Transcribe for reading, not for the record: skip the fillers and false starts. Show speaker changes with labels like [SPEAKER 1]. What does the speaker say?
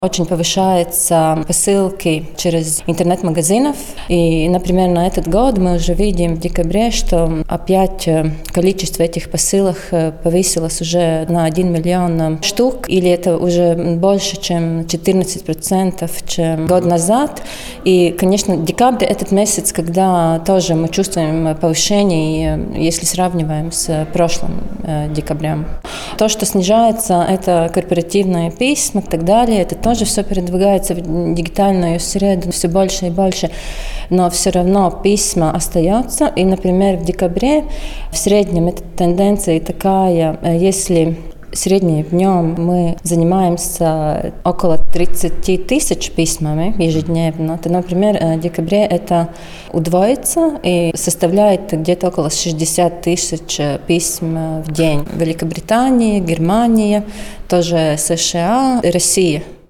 [SPEAKER 1] Очень повышаются посылки через интернет-магазинов. И, например, на этот год мы уже видим в декабре, что опять количество этих посылок повысилось уже на 1 миллион штук. Или это уже больше, чем 14%, чем год назад. И, конечно, декабрь – этот месяц, когда тоже мы чувствуем повышение, если сравниваем с прошлым декабрем. То, что снижается, это корпоративные письма и так далее. Это тоже все передвигается в дигитальную среду все больше и больше. Но все равно письма остаются. И, например, в декабре в среднем эта тенденция такая, если среднем днем мы занимаемся около 30 тысяч письмами ежедневно, то, например, в декабре это удвоится и составляет где-то около 60 тысяч писем в день. Великобритания, Германия, тоже США, Россия.